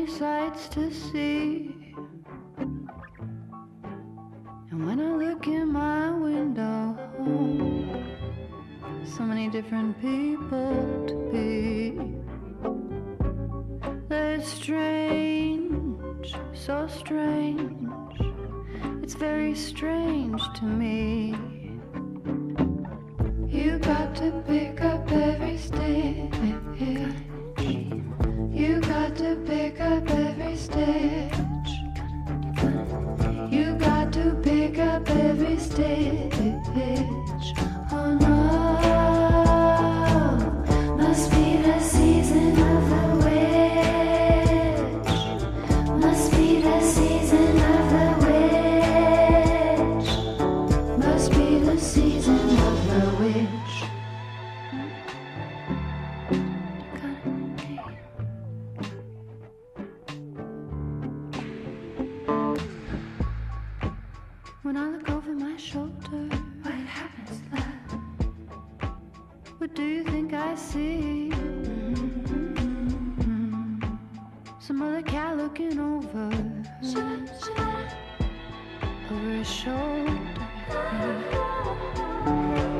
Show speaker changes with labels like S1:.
S1: many sights to see. And when I look in my window, so many different people to be. They're strange, so strange. It's very strange to me. You got to pick up every stitch. You got to pick up every stitch. You got to pick up every stitch. Oh no, must be the season of the witch. Must be the season of the witch. Must be the season of the witch. When I look over my shoulder, what happens, love? What do you think I see? Some other cat looking over over his shoulder.